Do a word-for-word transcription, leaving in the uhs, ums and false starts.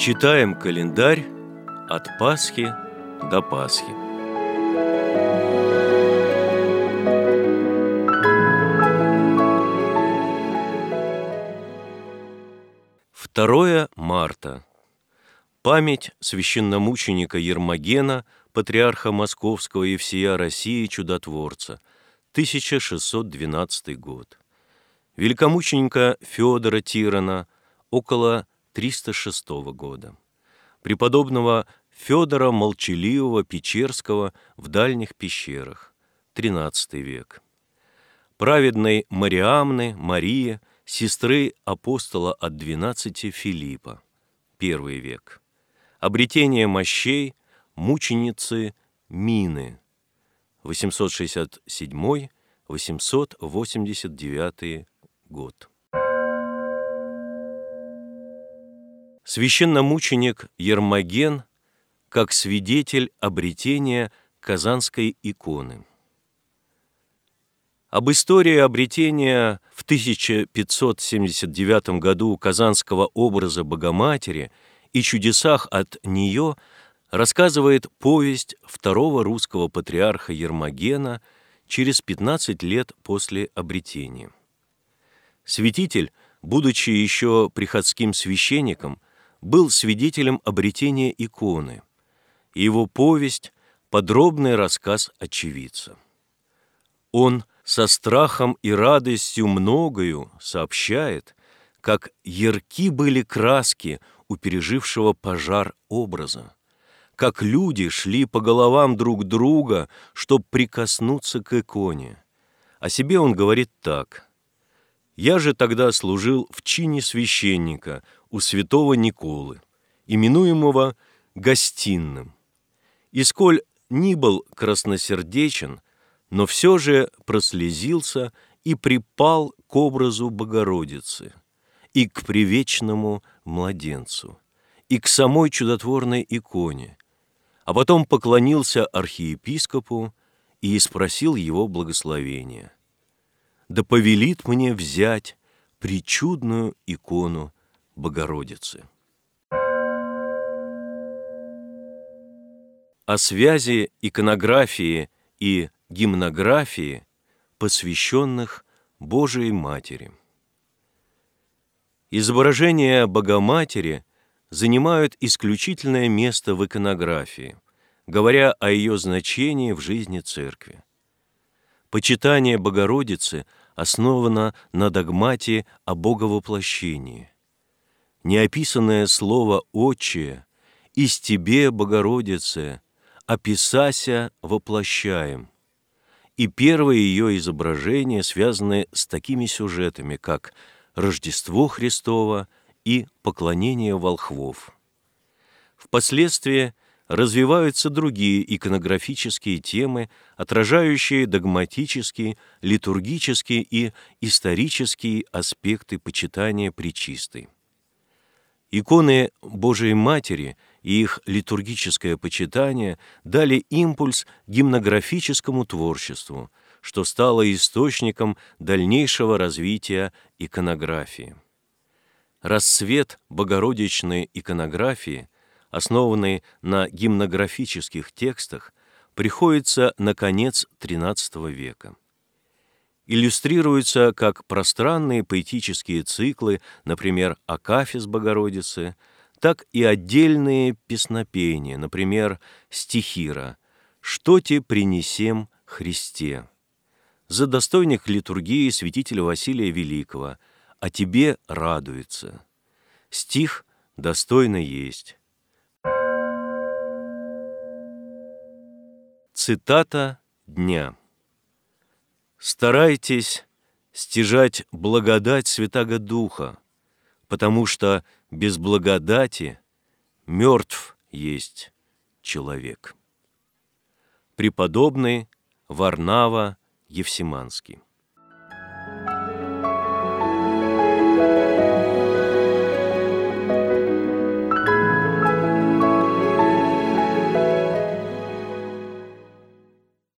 Читаем календарь от Пасхи до Пасхи. второе марта. Память священномученика Ермогена, патриарха Московского и всея России чудотворца, тысяча шестьсот двенадцатый год. Великомученика Федора Тирона, около триста шестого года. Преподобного Федора Молчаливого Печерского в дальних пещерах, тринадцатый век. Праведной Мариамны, Марии, сестры апостола от двенадцати Филиппа, первый век. Обретение мощей мученицы Мины, восемьсот шестьдесят седьмой — восемьсот восемьдесят девятый год. Священномученик Ермоген как свидетель обретения Казанской иконы. Об истории обретения в тысяча пятьсот семьдесят девятом году казанского образа Богоматери и чудесах от нее рассказывает повесть второго русского патриарха Ермогена через пятнадцать лет после обретения. Святитель, будучи еще приходским священником, был свидетелем обретения иконы, и его повесть – подробный рассказ очевидца. Он со страхом и радостью многою сообщает, как ярки были краски у пережившего пожар образа, как люди шли по головам друг друга, чтоб прикоснуться к иконе. О себе он говорит так: «Я же тогда служил в чине священника у святого Николы, именуемого Гостинным, и сколь ни был красносердечен, но все же прослезился и припал к образу Богородицы, и к привечному младенцу, и к самой чудотворной иконе, а потом поклонился архиепископу и спросил его благословения. Да повелит мне взять пречудную икону Богородицы». О связи иконографии и гимнографии, посвященных Божией Матери. Изображения Богоматери занимают исключительное место в иконографии, говоря о ее значении в жизни Церкви. Почитание Богородицы основано на догмате о Боговоплощении. Неописанное слово «Отче» «Из Тебе, Богородице, описася воплощаем». И первые ее изображения связаны с такими сюжетами, как Рождество Христово и поклонение волхвов. Впоследствии развиваются другие иконографические темы, отражающие догматические, литургические и исторические аспекты почитания Пречистой. Иконы Божией Матери и их литургическое почитание дали импульс гимнографическому творчеству, что стало источником дальнейшего развития иконографии. Расцвет богородичной иконографии, основанный на гимнографических текстах, приходится на конец тринадцатого века. Иллюстрируются как пространные поэтические циклы, например, «Акафист Богородицы», так и отдельные песнопения, например, стихира «Что те принесем Христе», за достойных литургии святителя Василия Великого «О тебе радуется». Стих «Достойно есть». Цитата дня. «Старайтесь стяжать благодать Святаго Духа, потому что без благодати мертв есть человек». Преподобный Варнава Евсиманский.